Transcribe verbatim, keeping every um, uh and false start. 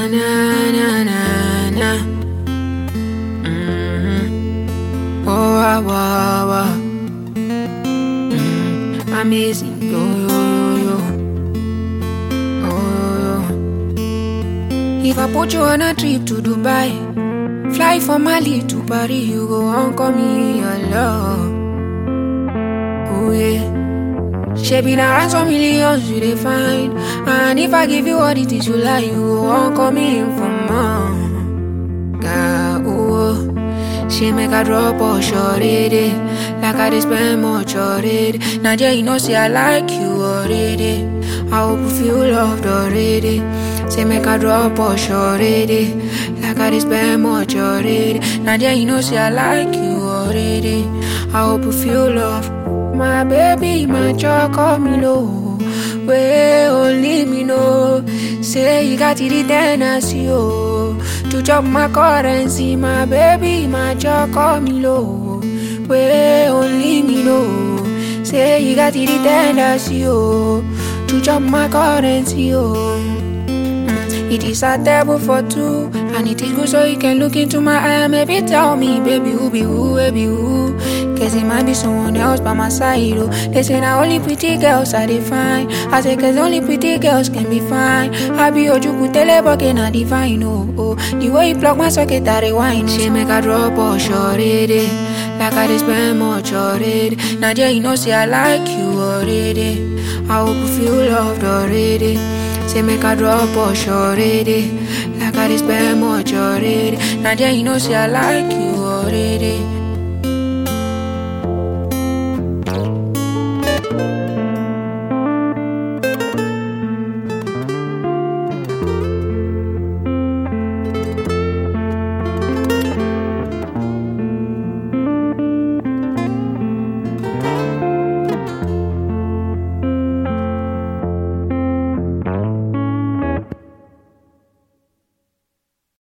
na na na na. Mm-hmm. Oh wow wow wow. Mm, amazing yo yo yo yo. Oh yo. If I put you on a trip to Dubai, fly from Mali to Paris, you go on call me your love. Oh yeah. She be na ransom millions you dey find, and if I give you all the things you like, you go on call me for more. God, oh, she make a drop or short it, like I dey spend much already. Now yeah, you know say I like you already. I hope you feel loved already. Say make a drop or short it, like I dey spend much already. Now yeah, you know say I like you already. I hope you feel loved. My baby, my choco me low. Where only me know. Say you got it Tennessee, oh. To chop my currency, my baby, my choco me low. Where only me know. Say you got it Tennessee, oh. To chop my currency, oh. It is a table for two, and it is good so you can look into my eye. Maybe tell me, baby, who be who, baby, who? Cause it might be someone else by my side, oh. They say now only pretty girls are defined. I say cause only pretty girls can be fine. I be Ojuku teleboke na divine, oh, oh. The way you plug my socket, I rewind. She make a drop or short it, like I dey spend much already. Now yeah, you know say I like you already. I hope you feel loved already. Say make a drop or short it, like I dey spend much already. Now yeah, you know say I like you already.